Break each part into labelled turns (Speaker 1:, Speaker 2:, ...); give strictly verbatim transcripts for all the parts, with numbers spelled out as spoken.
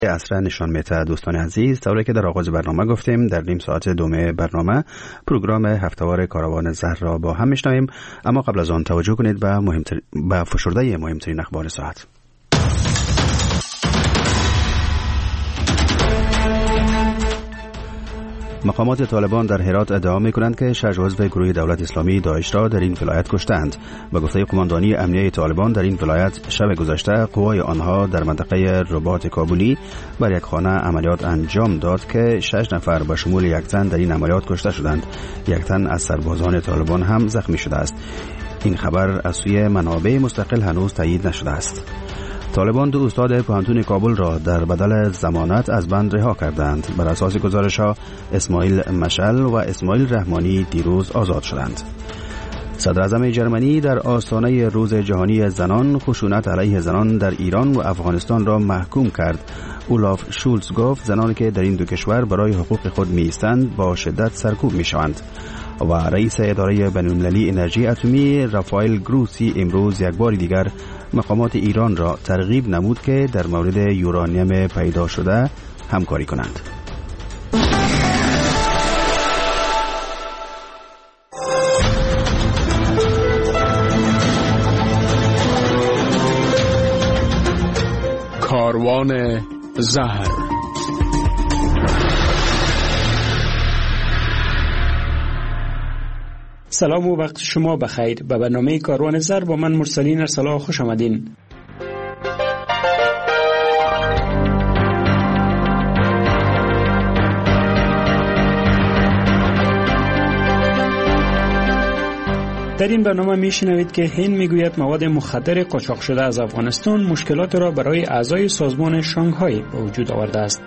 Speaker 1: عصر نشان میده. دوستان عزیز، طوری که در آغاز برنامه گفتیم، در نیم ساعت دوم برنامه پروگرام هفته‌وار کاروان زر را با هم میشنویم، اما قبل از آن توجه کنید به مهمتر به فشرده مهمترین اخبار ساعت. مقامات طالبان در هرات ادعا می‌کنند که شش عضو گروه دولت اسلامی داعش را در این ولایت کشتند. به گفته قماندانی امنیه طالبان، در این ولایت شب گذشته قوای آنها در منطقه رباط کابلی بر یک خانه عملیات انجام داد که شش نفر به شمول یک زن در این عملیات کشته شدند. یک تن از سربازان طالبان هم زخمی شده است. این خبر از سوی منابع مستقل هنوز تایید نشده است. طالبان دو استاد پوهنتون کابل را در بدل ضمانت از بند رها کردند. بر اساس گزارش‌ها اسماعیل مشعل و اسماعیل رحمانی دیروز آزاد شدند. صدر اعظم جرمنی در آستانه روز جهانی زنان خشونت علیه زنان در ایران و افغانستان را محکوم کرد. اولاف شولز گفت زنانی که در این دو کشور برای حقوق خود می‌ایستند با شدت سرکوب می‌شوند. و رئیس اداره بین‌المللی انرژی اتمی رافائل گروسی امروز یک بار دیگر مقامات ایران را ترغیب نمود که در مورد یورانیم پیدا شده همکاری کنند.
Speaker 2: کاروان زهر. سلام و وقت شما بخیر. به برنامه کاروان زر با من مرسلین ارسلا خوش آمدین. در این برنامه میشنوید که هند میگوید مواد مخدر قاچاق شده از افغانستان مشکلات را برای اعضای سازمان شانگهای به وجود آورده است.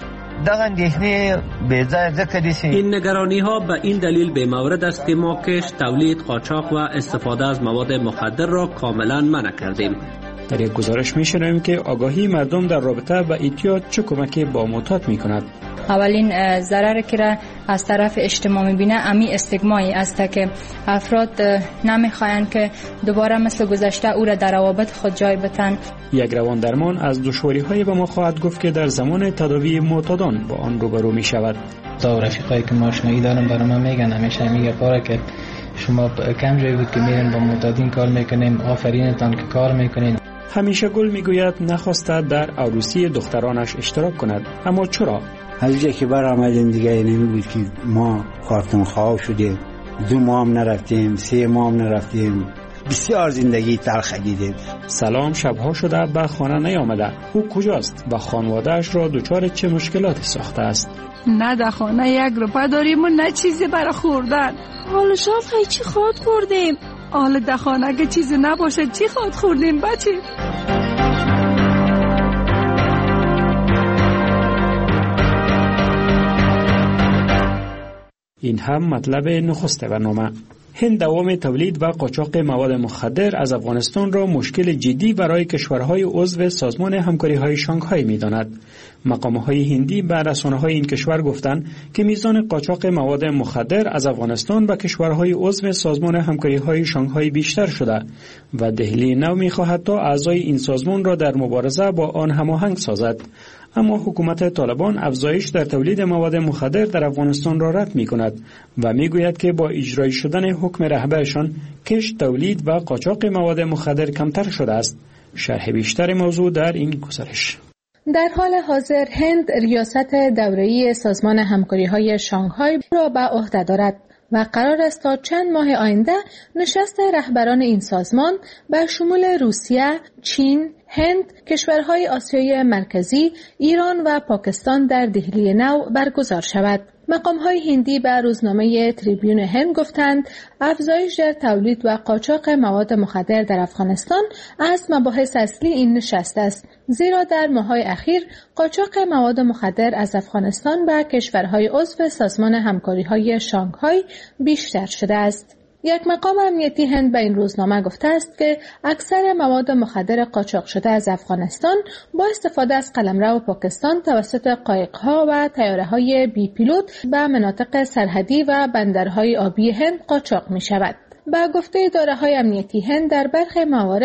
Speaker 3: این نگرانی ها به این دلیل به مورد است که ما کش، تولید، قاچاق و استفاده از مواد مخدر را کاملا منع کردیم.
Speaker 2: در یک گزارش میشنویم که آگاهی مردم در رابطه با اعتیاد چه کمکی با معتاد میکند.
Speaker 4: اولین ضرر که از طرف اجتماع میبینه امی استیگمایی است که افراد نمیخواین که دوباره مثل گذشته او را در روابط خود جای بتن.
Speaker 2: یک روان درمان از دشواری های به ما خواهد گفت که در زمان تداوی معتادان با آن روبرو می شود.
Speaker 5: تا رفیقایی که ما آشنایی دارم برای من میگن، همیشه میگه پاره که شما کم جایی بود که میرین با معتادین کار میکنیم، آفرینتان که کار میکنین.
Speaker 2: همیشه گل میگوید نخواسته در عروسی دخترانش اشتراک کند، اما چرا؟
Speaker 6: از جایی که بر آمدیم دیگه نمی بود که ما کارتون خواه شدیم، دو ماه هم نرفتیم، سه ماه هم نرفتیم، بسیار زندگی تلخ دیدیم.
Speaker 2: سلام شبها شده به خانه نیامده. او کجاست و خانواده‌اش را دچار چه مشکلاتی ساخته است؟
Speaker 7: نه در خانه یک روپه داریم و نه چیزی برای خوردن. حالا شاف های چی خود خوردیم؟ حالا در خانه اگه چیزی نباشه چی خود خوردیم بچه؟
Speaker 2: این هم مطلب نخست برنامه. هند دوام تولید و قاچاق مواد مخدر از افغانستان را مشکل جدی برای کشورهای عضو سازمان همکاری‌های شانگهای می‌داند. مقام‌های هندی به رسانه‌های این کشور گفتند که میزان قاچاق مواد مخدر از افغانستان به کشورهای عضو سازمان همکاری‌های شانگهای بیشتر شده و دهلی نو می‌خواهد تا اعضای این سازمان را در مبارزه با آن هماهنگ سازد. اما حکومت طالبان افزایش در تولید مواد مخدر در افغانستان را رد می‌کند و می‌گوید که با اجرای شدن حکم رهبرشان کش، تولید و قاچاق مواد مخدر کمتر شده است. شرح بیشتر موضوع در این گزارش.
Speaker 8: در حال حاضر هند ریاست دوره‌ای سازمان همکاری‌های شانگهای را به عهده دارد و قرار است تا چند ماه آینده نشست رهبران این سازمان به شمول روسیه، چین، هند، کشورهای آسیای مرکزی، ایران و پاکستان در دهلی نو برگزار شود. مقام‌های هندی به روزنامه تریبیون هند گفتند افزایش در تولید و قاچاق مواد مخدر در افغانستان از مباحث اصلی این نشست است، زیرا در ماه‌های اخیر قاچاق مواد مخدر از افغانستان به کشورهای عضو سازمان همکاری‌های شانگهای بیشتر شده است. یک مقام امنیتی هند به این روزنامه گفته است که اکثر مواد مخدر قاچاق شده از افغانستان با استفاده از قلمرو پاکستان توسط قایق‌ها و طیاره‌های بی پیلوت به مناطق سرحدی و بندرهای آبی هند قاچاق می‌شود. با گفته اداره‌های امنیتی هند در برخی موارد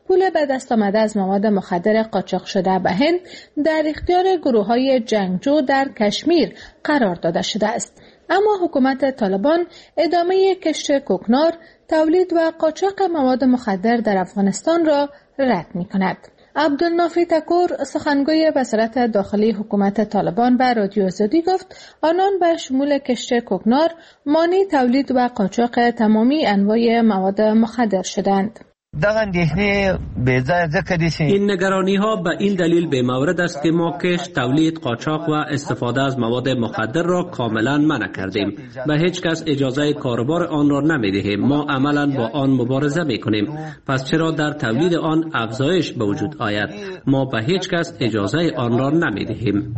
Speaker 8: پول به دست آمده از مواد مخدر قاچاق شده به هند در اختیار گروه‌های جنگجو در کشمیر قرار داده شده است. اما حکومت طالبان ادامه کشت کوکنار، تولید و قاچاق مواد مخدر در افغانستان را رد می‌کند. عبدالنافی تکور سخنگوی وزارت داخلی حکومت طالبان به رادیو آزادی گفت آنان به شمول کشت کوکنار مانع تولید و قاچاق تمامی انواع مواد مخدر شدند.
Speaker 3: این نگرانی ها به این دلیل به مورد است که ما کشت، تولید، قاچاق و استفاده از مواد مخدر را کاملا منع کردیم. به هیچ کس اجازه کاروبار آن را نمی دهیم. ما عملا با آن مبارزه می کنیم. پس چرا در تولید آن افزایش به وجود آید؟ ما به هیچ کس اجازه آن را نمی دهیم.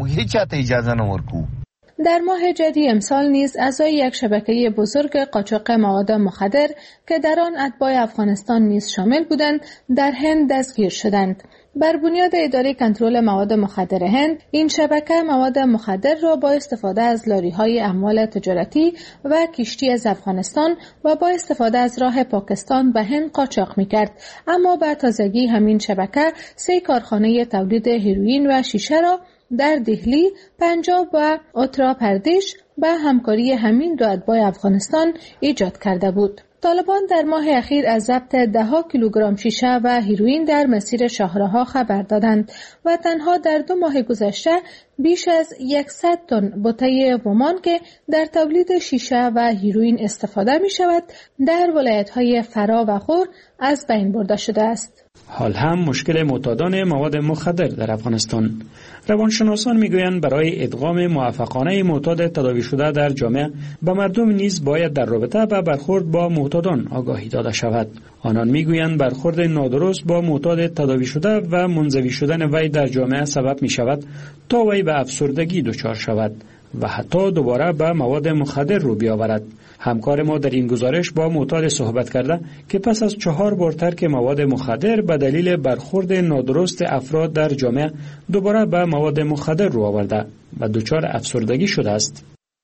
Speaker 8: در ماه جدی امسال نیز اعضای یک شبکه بزرگ قاچاق مواد مخدر که در آن اتباع افغانستان نیز شامل بودند در هند دستگیر شدند. بر بنیاد اداره کنترل مواد مخدر هند، این شبکه مواد مخدر را با استفاده از لاری‌های اموال تجارتی و کشتی از افغانستان و با استفاده از راه پاکستان به هند قاچاق می‌کرد. اما به تازگی همین شبکه سه کارخانه تولید هیروئین و شیشه را در دهلی، پنجاب و اتر پردیش به همکاری همین دو اتباع افغانستان ایجاد کرده بود. طالبان در ماه اخیر از ضبط ده ها کیلوگرم شیشه و هیروئین در مسیر شاهراه خبر دادند و تنها در دو ماه گذشته بیش از صد تن بوته ومان که در تولید شیشه و هیروئین استفاده می شود در ولایت‌های فرا و غور از بین برده شده است.
Speaker 2: حال هم مشکل معتادان مواد مخدر در افغانستان. روانشناسان میگویند برای ادغام موفقانه معتاد تداوی شده در جامعه به مردم نیز باید در رابطه با برخورد با معتادان آگاهی داده شود. آنان میگویند برخورد نادرست با معتاد تداوی شده و منزوی شدن وی در جامعه سبب می شود تا وی به افسردگی دچار شود و حتی دوباره به مواد مخدر رو بیاورد. همکار ما در این گزارش با معتاد صحبت کرده که پس از چهار بار ترک مواد مخدر به دلیل برخورد نادرست افراد در جامعه دوباره به مواد مخدر رو آورده و دچار افسردگی شده است.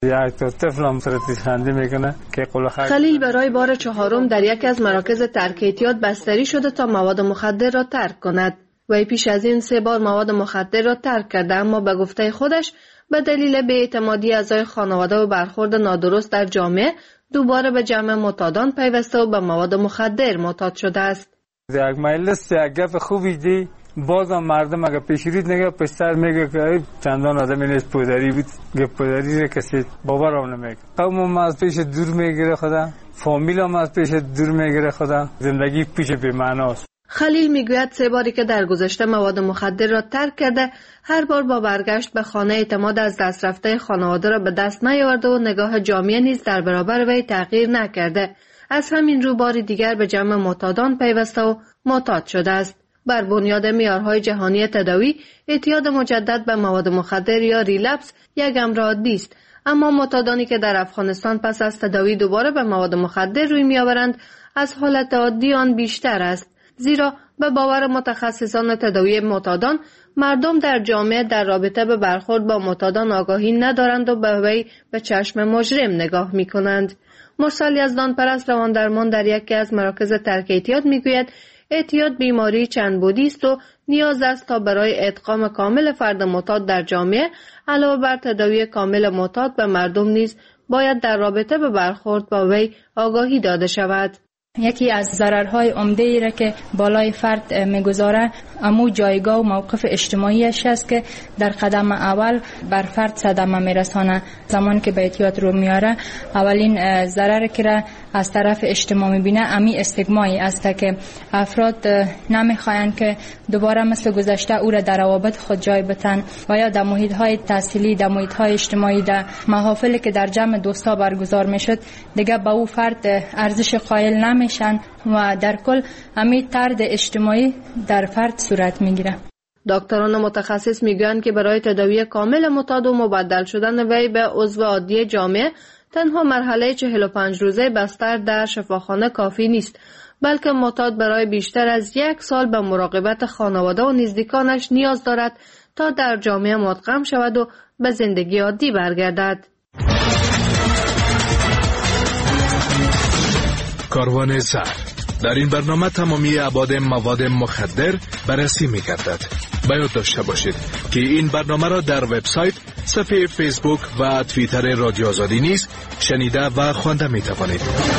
Speaker 9: خلیل برای بار چهارم در یکی از مراکز ترک اعتیاد بستری شده تا مواد مخدر را ترک کند. وی پیش از این سه بار مواد مخدر را ترک کرده، اما به گفته خودش به دلیل بی‌اعتمادی اعضای خانواده و برخورد نادرست در جامعه دوباره به جمع معتادان پیوسته و به مواد مخدر معتاد شده است.
Speaker 10: یک مجلس یک گپ خوبی دی، بازم مردم اگه پیشرید نگه پشتر میگه که چندان آدمی نیست پدری بود، گپ پدری را کسی باور هم نمیگه. قوم از پیش دور میگیره خدا، فامیل هم از پیش دور میگیره خدا، زندگی پیش بی معناست.
Speaker 9: خلیل میگوید سه باری که در گذشته مواد مخدر را ترک کرده، هر بار با برگشت به خانه اعتماد از دست رفته خانواده را به دست نیاورده و نگاه جامعه نیز در برابر وی تغییر نکرده. از همین رو باری دیگر به جمع معتادان پیوسته و معتاد شده است. بر بنیاد معیارهای جهانی تداوی، اعتیاد مجدد به مواد مخدر یا ریلپس یک امر عادی است، اما معتادانی که در افغانستان پس از تداوی دوباره به مواد مخدر روی میآورند از حالت عادی آن بیشتر است، زیرا به باور متخصصان تداوی معتادان مردم در جامعه در رابطه به برخورد با معتادان آگاهی ندارند و به وی به چشم مجرم نگاه می کنند. مرسل یزدان پرست رواندرمان در یکی از مراکز ترک اعتیاد می گوید اعتیاد بیماری چند بعدی است و نیاز است تا برای ادغام کامل فرد معتاد در جامعه علاوه بر تداوی کامل معتاد به مردم نیز باید در رابطه به برخورد با وی آگاهی داده شود.
Speaker 4: یکی از ضررهای عمده ای را که بالای فرد میگذاره امو جایگاه و موقف اجتماعیش است که در قدم اول بر فرد صدمه میرسانه. زمانی که به اعتیاد رو میاره اولین ضرر که را از طرف اجتماع میبینه امی استگمایی است که افراد نمیخواین که دوباره مثل گذشته او را در روابط خود جای بتن و یا در محیط های تحصیلی، در محیط های اجتماعی، در محافلی که در جمع دوستا برگزار میشد دیگه به او فرد ارزش قائل نمیشن و در کل امی طرد اجتماعی در فرد صورت میگیره.
Speaker 9: دکتران متخصص میگویند که برای تداوی کامل معتاد و مبدل شدن وی به عضو عادی جامعه تنها مرحله چهل و پنج روزه بستر در شفاخانه کافی نیست، بلکه معتاد برای بیشتر از یک سال به مراقبت خانواده و نزدیکانش نیاز دارد تا در جامعه مدغم شود و به زندگی عادی برگردد.
Speaker 11: کاروان سر در این برنامه تمامی ابعاد مواد مخدر بررسی می‌گردد. باید داشته باشید که این برنامه را در وبسایت، صفحه فیسبوک و توییتر رادیو آزادی نیز شنیده و خوانده می‌توانید.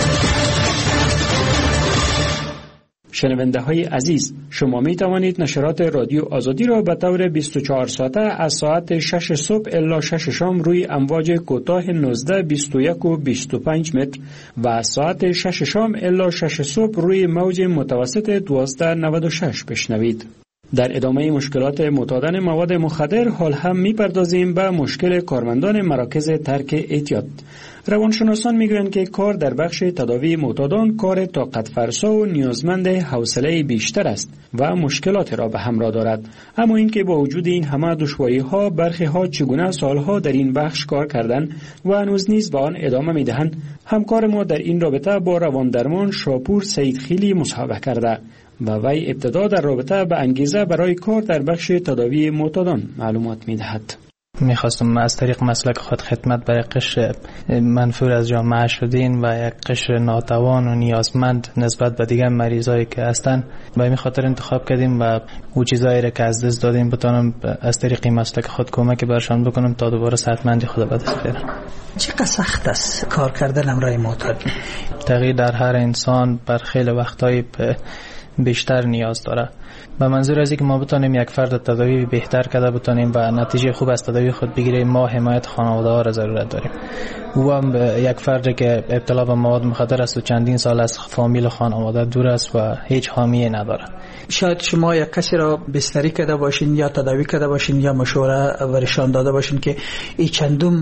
Speaker 2: شنونده های عزیز، شما می توانید نشرات رادیو آزادی را به طور بیست و چهار ساعته از ساعت شش صبح الی شش شام روی امواج کوتاه نوزده، بیست و یک و بیست و پنج متر و از ساعت شش شام الی شش صبح روی موج متوسط دوازده نود و شش بشنوید. در ادامه مشکلات معتادان مواد مخدر حال هم می‌پردازیم به مشکل کارمندان مراکز ترک اعتیاد. روانشناسان می‌گویند که کار در بخش تداوی معتادان کار طاقت فرسا و نیازمند حوصله بیشتر است و مشکلات را به همراه دارد. اما اینکه با وجود این همه دشواری‌ها برخی ها چگونه سالها در این بخش کار کردند و هنوز نیز به آن ادامه می‌دهند، همکار ما در این رابطه با رواندرمان شاپور سیدخیلی مصاحبه کرده و وی ابتدا در رابطه به انگیزه برای کار در بخش تداوی معتادان معلومات می‌دهد.
Speaker 5: میخواستم از طریق مسلک خود خدمت برای قشر منفور از جامعه شدین و یک قشر ناتوان و نیازمند نسبت به دیگر مریضایی که هستن به این خاطر انتخاب کردیم و او چیزایی را که از دست دادیم بتونم از طریق مسلک خود کمک برشان بکنم تا دوباره صحتمندی خود به دست بیارم.
Speaker 12: چقدر سخت است کار کردن همراه معتاد؟
Speaker 5: تغییر در هر انسان بر خیلی وقتایی بیشتر نیاز داره. به منظور از اینکه ما بتونیم یک فرد تداوی بهتر کرده بتونیم و نتیجه خوب از تداوی خود بگیریم، ما حمایت خانواده ها را ضرورت داریم. او هم یک فردی که ابتلا به مواد مخدر است و چندین سال از فامیل و خانواده دور است و هیچ حامی نداره.
Speaker 12: شاید شما یک کسی را بستری کرده باشین یا تداوی کرده باشین یا مشوره ورشان داده باشین که این چندم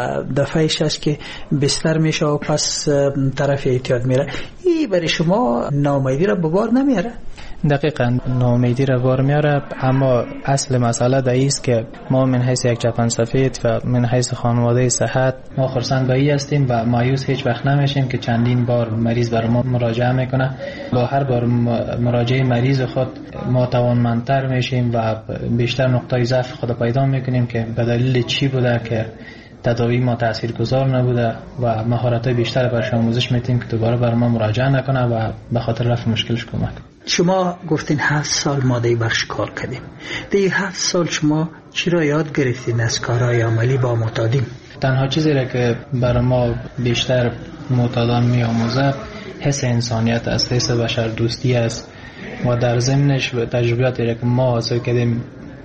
Speaker 12: دفعهش است که بستر میشه و پس طرف اعتیاد میره، این برای شما ناامیدی را به بار نمیاره؟
Speaker 5: دقیقاً ناامیدی را بار میاره، اما اصل مسئله در است که ما من حیث یک چپن سفید و من حیث خانواده صحت ما خرسند به این هستیم و مایوس هیچ وقت نمیشیم که چندین بار مریض بر ما مراجعه میکنه. با هر بار مراجعه مریض خود ما توانمندتر میشیم و بیشتر نقطه ضعف خود پیدا میکنیم که به دلیل چی بوده که تداوی ما تاثیرگذار نبوده و مهارت‌های بیشتر برش آموزش میدیم که دوباره بر ما مراجعه نکنه و به خاطر رفع مشکلش کمک.
Speaker 12: شما گفتین هفت سال ماده بخش کار کردیم. در این هفت سال شما چی را یاد گرفتین از کارهای عملی با معتادین؟
Speaker 5: تنها چیزی را که بر ما بیشتر معتادان می آموزه حس انسانیت است، حس بشر دوستی است و در ضمنش تجربیاتی را که ما حاصل کردیم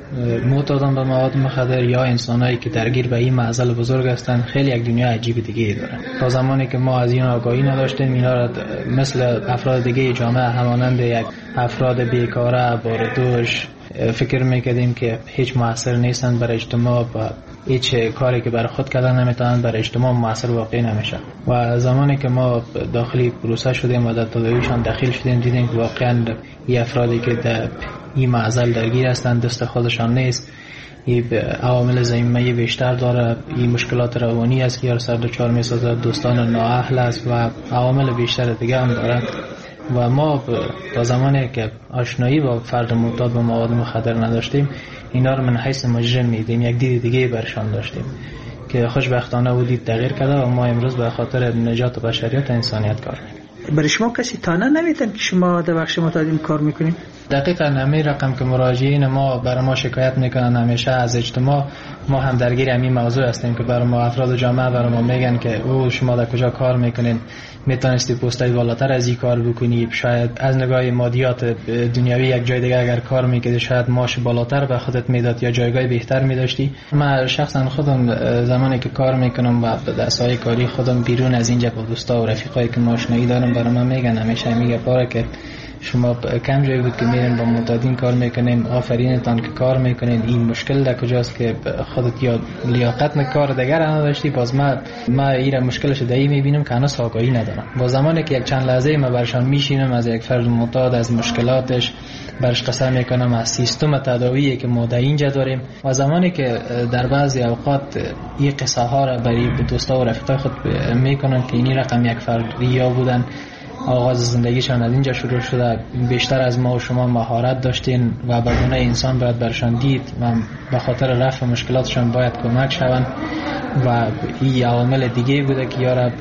Speaker 5: معتادان به مواد مخدر یا انسانایی که درگیر به این معضل بزرگ هستند خیلی یک دنیا عجیب دیگه دارن. تا زمانی که ما از این آگاهی نداشتیم، اینا را مثل افراد دیگه جامعه همانند یک افراد بیکاره باردوش فکر میکردیم که هیچ مؤثر نیستند برای اجتماع و هیچ کاری که برای خود کردن نمیتونن برای اجتماع مؤثر واقعی نمیشه. و زمانی که ما داخلی پروسه شدیم و در تداویشان داخل شدیم دیدیم که واقعا این افرادی که در این معضل درگیر هستند دست خودشان نیست، این عوامل زمینه بیشتر داره، این مشکلات روانی است که یار سر دچار میسازه، دوستان نااهل است و عوامل بیشتر دیگه هم داره. و ما تا زمانی که آشنایی با فرد معتاد به مواد مخدر نداشتیم، اینا رو من حیث مجرم میدیم، یک دید دیگه برشان داشتیم که خوشبختانه او دید تغییر کرده و ما امروز به خاطر نجات بشریت و انسانیت کار میکنیم.
Speaker 12: برای شما کسی تانه نمیتن که شما در بخش معتادین کار میکنیم؟
Speaker 5: دقیقاً همین رقم که مراجعین ما برای ما شکایت میکنن همیشه از اجتماع، ما هم درگیر همین موضوع هستیم که برای ما افراد جامعه برای ما میگن که او شما در کجا کار میکنین، میتونستی پستای بالاتر از این کار بکنی، شاید از نگاه مادیات دنیوی یک جای دیگه اگر کار میکردی شاید معاش بالاتر به خودت میداد یا جایگاه بهتر میداشتی. من شخصا خودم زمانی که کار میکنم و دستای کاری خودم بیرون از اینجا با دوستا و رفیقایی که آشنایی دارم برای من میگن همیشه میگه پاره که شما کم جایی بود که میرین با معتادین کار میکنین، آفرینتان که کار میکنین، این مشکل در کجاست که خودت یا لیاقت کار دیگر نداشتی. باز ما ما این مشکلش دایی میبینم که هنوز آگاهی ندارم. با زمانی که یک چند لحظه ما برشان میشینم از یک فرد معتاد از مشکلاتش برش قصه میکنم، از سیستم تداویی که ما در اینجا داریم و زمانی که در بعضی اوقات این قصه ها را برای دوستا و رفیقای خود میکنن که این رقم یک فرد ریا بودن، آغاز زندگیشان از اینجا شروع شده، بیشتر از ما و شما مهارت داشتین و به گونه انسان باید برشان دید و به خاطر رفع مشکلاتشان باید کمک شوند و این عوامل دیگه بوده که یا رب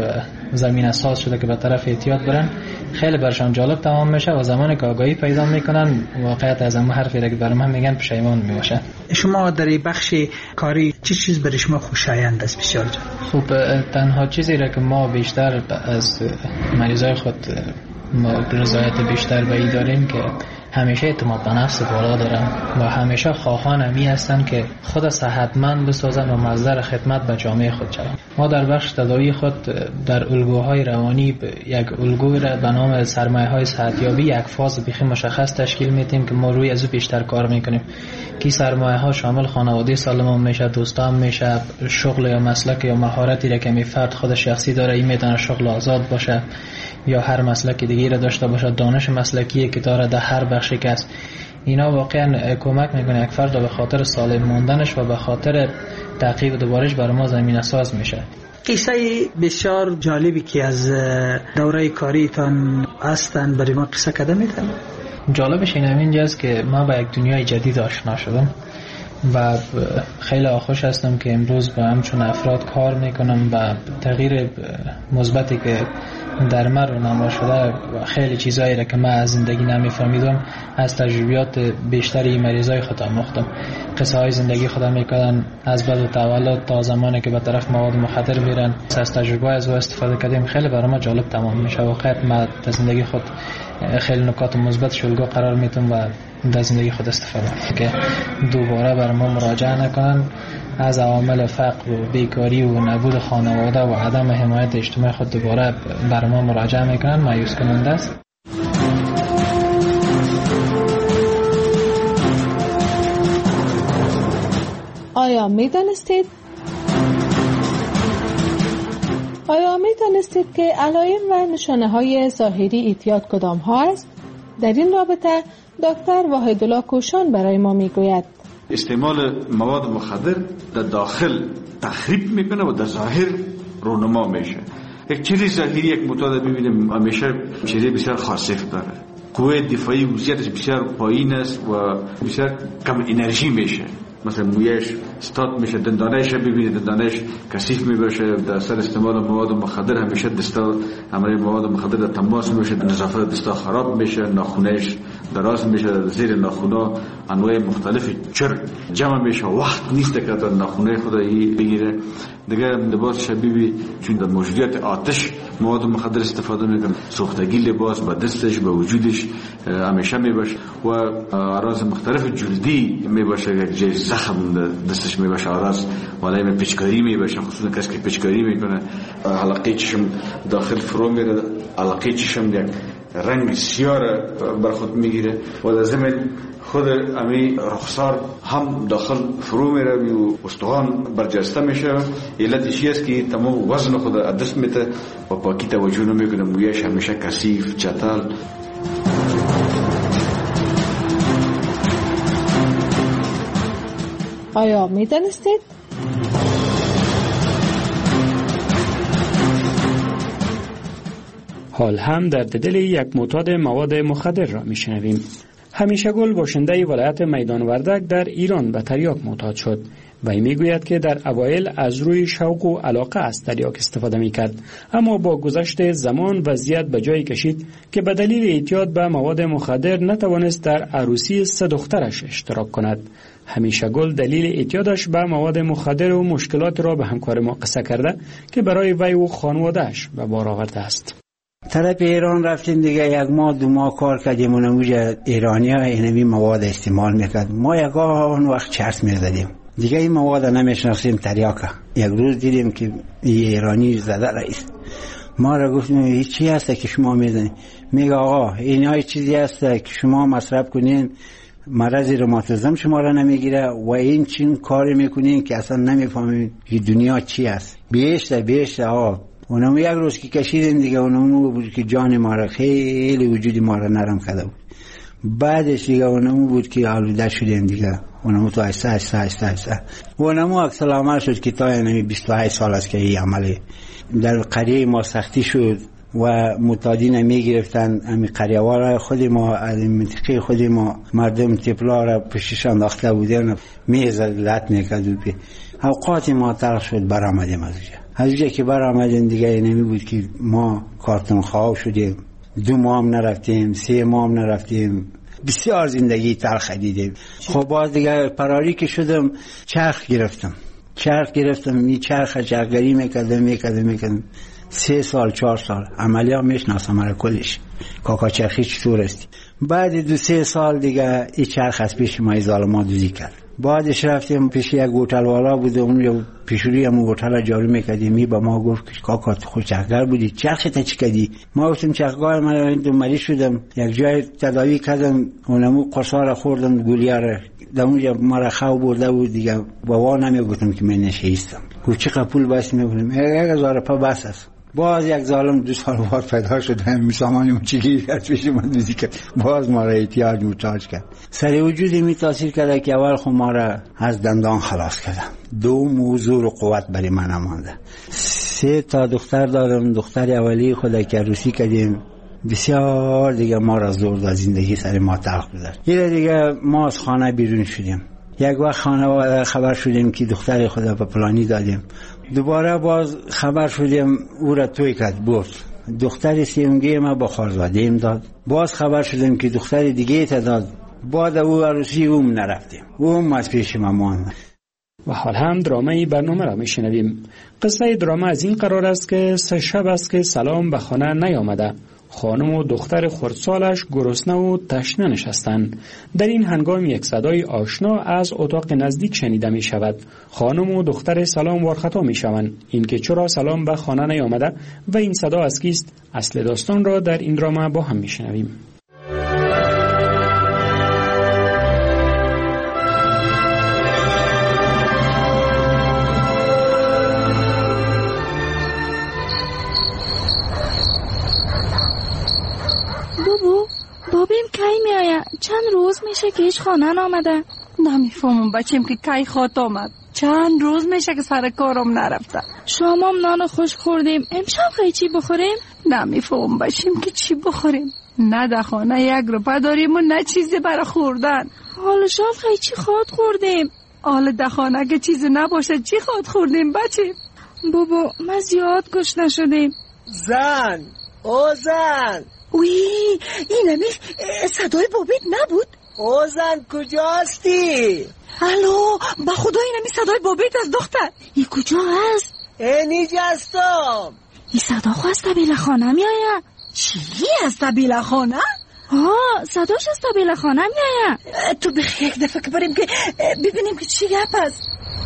Speaker 5: زمینه ساز شده که به طرف اعتیاد برن، خیلی برشان جالب تمام میشه و زمانی که آگاهی پیدا میکنن واقعیت از اون حرفی که برام هم میگن پشیمان میباشن.
Speaker 12: شما در بخش کاری چه چیز برای شما خوشایند است؟ بسیار جان.
Speaker 5: خوب، تنها چیزی را که ما بیشتر از مریضای خود ما رضایت بیشتر به این داریم که همیشه اعتماد به نفس بالا دارن و همیشه خواهان همی هستن که خود صحتمند بسازن و مصدر خدمت به جامعه خود شوند. ما در بخش تداوی خود در الگوهای روانی یک الگوی را به نام سرمایه‌های صحتیابی یک فاز بیخی مشخص تشکیل میدیم که ما روی از او بیشتر کار میکنیم که سرمایه‌ها شامل خانواده سالم میشه، دوستان میشه، شغل یا مسلک یا مهارتی را که می فرد خود شخصی داره، این میتونه شغل آزاد باشه یا هر مسلک دیگه را داشته باشه، دانش مسلکی که داره در هر بخشی که است. اینا واقعا کمک میکنه یک فرد به خاطر سالم ماندنش و به خاطر تعقیب دوبارش برای ما زمینه ساز میشه.
Speaker 12: قصه بسیار جالبی که از دوره کاریتان هستن برای ما قصه کده میتن؟
Speaker 5: جالبش این همینجاست که ما با یک دنیای جدید آشنا شدم و خیلی خوش هستم که امروز با همچون افراد کار میکنم و تغییر مثبتی که در من رونما شده و خیلی چیزایی را که من از زندگی نمیفهمیدم از تجربیات بیشتری مریضای خود آموختم. قصه های زندگی خودم میکردن از بعد و تولد تا زمانی که به طرف مواد مخدر میرن، از تجربه از او استفاده کردیم. خیلی برای ما جالب تمام میشه. واقعا من در زندگی خود خیلی نکات مثبت شلگو قرار میتونم و در زندگی خود استفاده که دوباره بر ما مراجعه نکنن، از عوامل فقر و بیکاری و نبود خانواده و عدم حمایت اجتماعی خود دوباره بر ما مراجعه میکنن. مایوس کننده است.
Speaker 8: آیا میدانستید آیا میدانستید که علائم و نشانه های ظاهری اعتیاد کدام ها است؟ در این رابطه دکتر واحدالله کوشان برای ما میگوید
Speaker 13: استعمال مواد مخدر در داخل تخریب میکنه و در ظاهر رونما میشه. یک چیز ظاهری یک معتاد ببینیم همیشه چیز بسیار خاصف داره، قوه دفاعی وضعیتش بسیار پایین است و بسیار کم انرژی میشه. مثلا مویش استاد میشه، دندانش ببینید دندانش کثیف میباشه در اثر استعمال مواد مخدر. همیشه دستا عملی مواد مخدر در تماس میشه، نظافت دستا خراب میشه، ناخونش دراز میشه، زیر ناخونا انواع مختلف چرک جمع میشه، وقت نیست که در ناخونه خودی بگیره دیگه. لباس شبیبی چون در موجودیت آتش مواد مخدر استفاده میکنه، سوختگی لباس با دستش با وجودش همیشه میباشه و اعراض مختلف جلدی میباشه، یک جای زخم دستش میباشه، اعراض والای پیچکاری میباشه، خصوصا کسی که پیچکاری میکنه حلقه چشم داخل فرو میره، حلقه چشم یک رنگ سیاه بر خود میگیره و در ضمن خود امی رخسار هم داخل فرو میره و استخوان برجسته میشه. علتش است که تمام وزن خود دست میته و پاکی توجه نمیکنه، مویش همیشه کثیف چتل.
Speaker 8: آیا میدانستید؟
Speaker 2: حال هم در دل یک معتاد مواد مخدر را میشنویم. همیشه گل باشنده ولایت میدان وردک در ایران به تریاک معتاد شد و میگوید که در اوایل از روی شوق و علاقه از تریاک استفاده میکرد، اما با گذشت زمان وضعیت به جایی کشید که به دلیل اعتیاد به مواد مخدر نتوانست در عروسی سه دخترش اشتراک کند. همیشه گل دلیل اعتیادش به مواد مخدر و مشکلات را به همکار ما قصه کرده که برای وی و خانواده‌اش به بار آورده است.
Speaker 6: طرف ایران رفتیم دیگه، یک ماه دو ماه کار کردیم، اونجا ایرانی ها اینمی مواد استعمال میکرد. ما یک آن وقت چرس میزدیم دیگه، این مواد نمیشناختیم تریاکه. یک روز دیدیم که ایرانی زده رئیس ما را، گفتیم این چی هسته که شما میزنید؟ میگه آقا این های چیزی هسته که شما مصرف کنین مرض روماتیسم شما را نمیگیره و این چین کاری میکنین که اصلا نمیفهمین که دنیا چی است. بیشتر بیشتر آقا اونم یک روز که کشیدیم دیگه، اونم بود که جان ما را خیلی وجود ما را نرم کرده بود. بعدش دیگه اونم بود که آلوده شدیم دیگه، اونم تو ایسته ایسته ایسته ایسته اونم اکسل عمل شد که تا اینمی بیست و هشت سال است که این عملی در قریه ما سختی شد و معتادین نمی گرفتن. امی قریه‌وار خود ما از منطقه خود ما مردم تپلا را پشتش انداخته بودن، میز لط میکرد و اوقات ما تلخ شد برآمدیم از اونجا. از اونجا که برآمدیم دیگه اینمی بود که ما کارتون خواه شدیم، دو ماه هم نرفتیم، سه ماه هم نرفتیم، بسیار زندگی تلخ دیدیم. خب باز دیگه فراری که شدم چرخ گرفتم چرخ گرفتم می چرخ چرخگری میکردم میکردم میکردم سه سال چهار سال عملی هم میشناسم مرا کلش کاکا چرخی چطور استی. بعد دو سه سال دیگه این چرخ از پیش ما ظالما دوزی کرد. بعدش رفتیم پیش یک هتل والا بود، اون پیشوری هم هتل جارو میکردیم. می با ما گفت که کاکا تو خود چرخگر بودی، چرخت چی کردی؟ ما گفتیم چرخگاه من دو مریض شدم، یک جای تداوی کردم، اونمو قرصا خوردم گولیه را در اونجا مرا خواب برده بود دیگه. بابا نمیگفتم که من نشستم. گفت چقدر پول بس میگفتم یک هزار پا بس است. باز یک ظالم دو سال بعد پیدا شد، هم سامانم چیزی کرد پیش من دوزی کرد، باز ما را احتیاج محتاج کرد. سر وجودی می تاثیر کرده که اول خود ما را از دندان خلاص کردم، دو موضوع و قوت برای من مانده. سه تا دختر دارم، دختر اولی خود که روسی کردیم بسیار دیگه ما را زور داد، زندگی سر ما تلخ گذشت. یه دیگه ما از خانه بیرون شدیم، یک وقت خانه خبر شدیم که دختر خود به فلانی دادیم، دوباره باز خبر شدیم او را توی کرد برد، دختر سیمگی ما با خالزاده‌ام داد. باز خبر شدیم که دختر دیگه تا داد، بعد او عروسی اوم نرفتیم، اوم از پیش ما ماند.
Speaker 2: و حال هم درامه برنامه را میشنویم. قصه دراما از این قرار است که سه شب است که سلام به خانه نیامده. خانم و دختر خردسالش گرسنه و تشنه نشستند. در این هنگام یک صدای آشنا از اتاق نزدیک شنیده می شود. خانم و دختر سلام وارخطا می شوند اینکه چرا سلام به خانه نیامده و این صدا از کیست. اصل داستان را در این دراما با هم می شنویم.
Speaker 7: بابیم کی می آید؟ چند روز میشه که هیچ خانه نامده.
Speaker 14: نمیفهمم بچیم که کی خواهد آمد. چند روز میشه که سر کارم نرفته.
Speaker 7: شامم نان خوش خوردیم، امشب خیلی چی بخوریم؟
Speaker 14: نمیفهمم بچیم که چی بخوریم. نه در خانه یک روپه داریم و نه چیزی برای خوردن.
Speaker 7: حالا شب خیلی چی خواهد خوردیم؟
Speaker 14: حالا در خانه که چیزی نباشه چی خواهد خوردیم بچیم؟
Speaker 7: بابا ما زیاد گشنه شدیم.
Speaker 15: زن او زن
Speaker 14: اوی این همی صدای بابیت نبود؟
Speaker 15: او زن کجاستی؟
Speaker 14: الو با خدا این همی صدای بابیت از دختر.
Speaker 7: ای کجا هست؟
Speaker 15: اینجا هستم.
Speaker 7: ای صدا خو از طبیل خانه می آید.
Speaker 14: چی از طبیل خانه؟
Speaker 7: ها صداش از طبیل خانه می آید.
Speaker 14: تو بخی یک دفعه که بریم که ببینیم که چی گپ هست.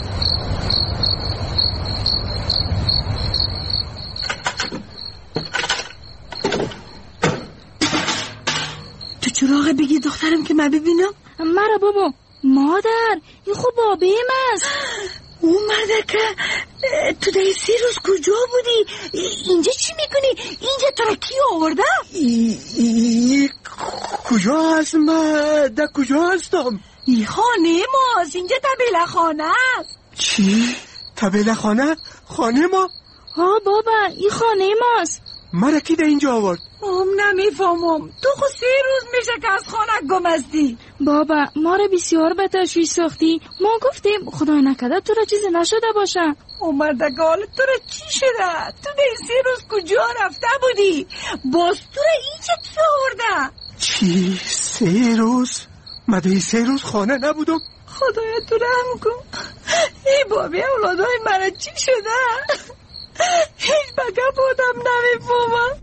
Speaker 14: چراغ بگی دخترم که من ببینم.
Speaker 7: مرا بابا مادر این خوب بابیم است.
Speaker 14: او مرده که تو در سی روز کجا بودی؟ اینجا چی میکنی؟ اینجا تو را کی آورده؟
Speaker 15: ای ای کجا هست؟ من در کجا هستم؟
Speaker 14: ای خانه ماست، اینجا طبیل خانه است.
Speaker 15: چی؟ طبیل خانه؟ خانه ما؟
Speaker 7: ها بابا این خانه ماست.
Speaker 15: مرا کی در اینجا آورد؟
Speaker 14: ام نمیفهمم. تو خود سه روز میشه که از خانه گم هستی.
Speaker 7: بابا ما را بسیار به تشویش ساختی. ما گفتیم خدای نکرده تو را چیزی نشده باشه.
Speaker 14: اومدگال تو را چی شده؟ تو در سه روز کجا رفته بودی؟ باز تو را اینجا کی آورده؟
Speaker 15: چی؟ سه روز؟ من در سه روز خانه نبودم.
Speaker 14: خدایا تو رحم کن. ای بابی اولادای من چی شده؟ هیچ بگه بودم نمیفهمم.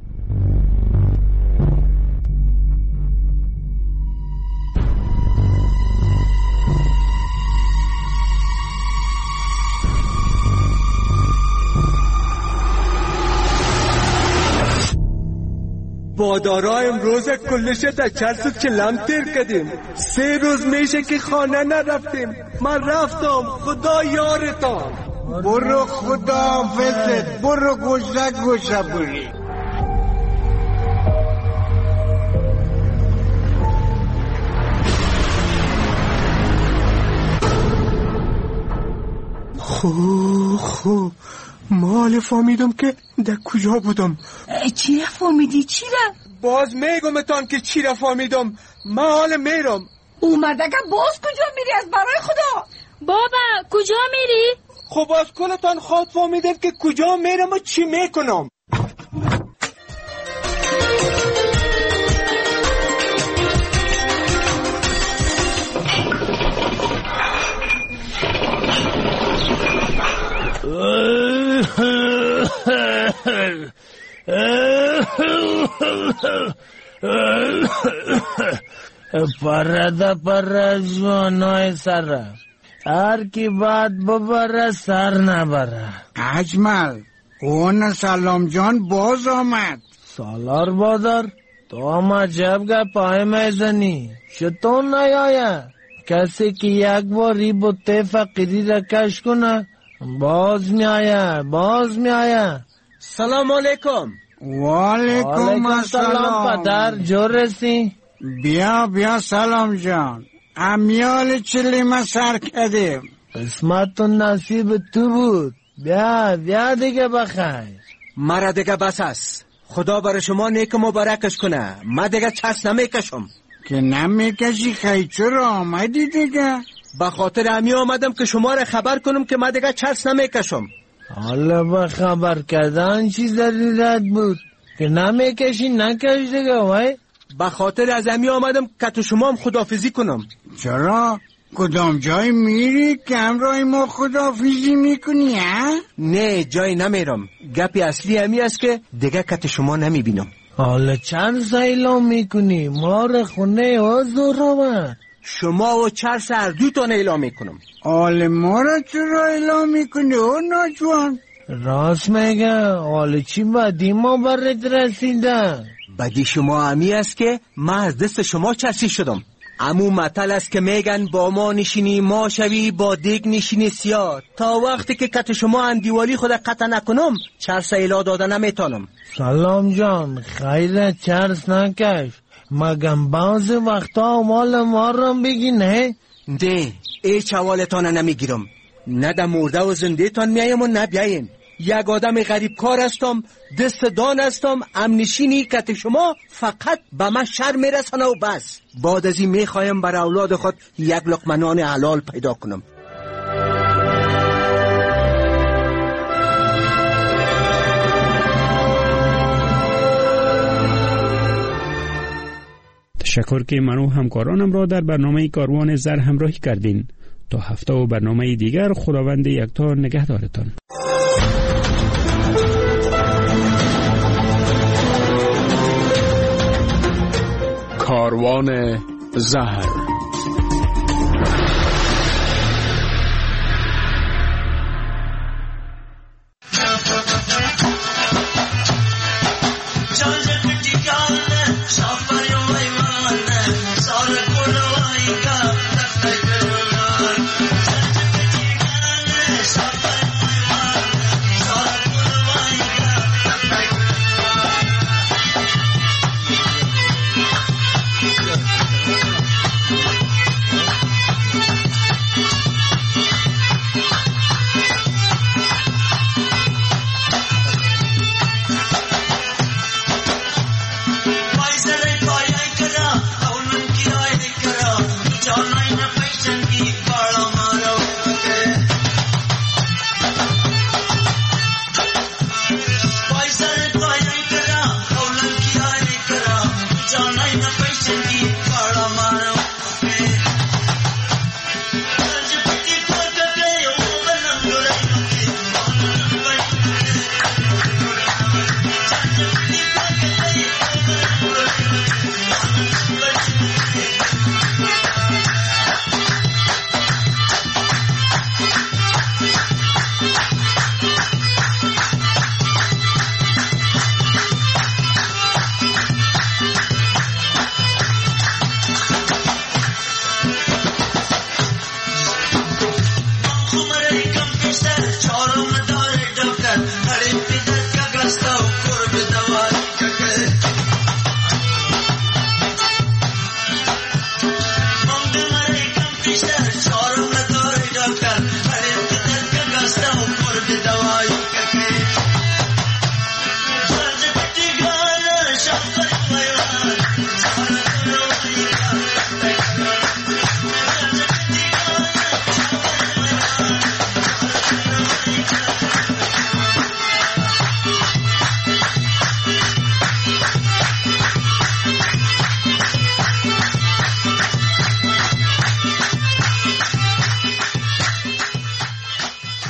Speaker 15: بادارا امروز کلش در چرس و چلم تیر کردیم. سه روز میشه که خانه نرفتیم. من رفتم، خدا یارتان.
Speaker 6: برو خدا حافظت، برو گوشه گوشه بری.
Speaker 15: خو خو مال فهمیدم که در کجا بودم.
Speaker 14: چی را فهمیدی؟ چی را؟
Speaker 15: باز میگمتان که چی را فهمیدم. من حال میرم.
Speaker 14: اومده که باز کجا میری از برای خدا؟
Speaker 7: بابا کجا میری؟
Speaker 15: خب از کلتان خواهد فهمیدید که کجا میرم و چی میکنم.
Speaker 16: پرده پر جوانای سر هر کی باد ببره سر نبره.
Speaker 17: اجمل اون سلام جان باز آمد.
Speaker 16: سالار بادر تو هم عجب گه پای میزنی چطور نیایه؟ کسی که یک باری بوته فقیری را کش کنه باز میایه باز میایه.
Speaker 15: سلام علیکم.
Speaker 17: وعلیکم السلام.
Speaker 16: پدر جورسی؟
Speaker 17: بیا بیا سلام جان. امیال چلی ما سر کردیم.
Speaker 16: قسمت و نصیب تو بود. بیا بیا دیگه بخیر.
Speaker 15: مرا دیگه بس است. خدا برای شما نیک مبارکش کنه. من دیگه چس نمیکشم.
Speaker 17: که نمیکشی خیلی چرا آمدی دیگه؟
Speaker 15: به خاطر امی آمدم که شما را خبر کنم که من دیگه چس نمیکشم.
Speaker 16: حالا با خبر کردن چی ضرورت بود که نمیکشی نکش دیگه وای.
Speaker 15: به خاطر از امی آمدم که تو شما هم خداحافظی کنم.
Speaker 17: چرا؟ کدام جای میری که همراه ما خداحافظی میکنی ها؟
Speaker 15: نه جای نمیرم. گپی اصلی امی است که دیگه کت شما نمیبینم.
Speaker 16: حالا چند سیلام میکنی؟ ما را خونه حضور رو
Speaker 15: شما و چرس هر دو تا اعلام میکنم.
Speaker 17: حال ما را چرا اعلام میکنی او ناجوان؟
Speaker 16: راست میگه. حال چی بدی ما برد رسیده؟
Speaker 15: بدی شما امی است که من از دست شما چرسی شدم. امو مطل است که میگن با ما نشینی ما شوی با دیگ نشینی سیاه. تا وقتی که کت شما اندیوالی خود قطع نکنم چرس ایلا داده نمیتانم.
Speaker 16: سلام جان خیلی چرس نکش. مگم بعض وقتا مال ما رو بگی نه؟
Speaker 15: ده ایچ حوالتان نمیگیرم. نه در مرده و زنده تان میایم و نه بیاین. یک آدم غریب کار هستم، دست دان هستم. امنشینی کت شما فقط به من شر میرسانه و بس. بعد از این میخوایم بر اولاد خود یک لقمه نان حلال پیدا کنم.
Speaker 2: تشکر که من و همکارانم را در برنامه کاروان زر همراهی کردین. تا هفته و برنامه دیگر خداوند یکتا نگهدارتان.
Speaker 11: کاروان زهر.
Speaker 18: Dawar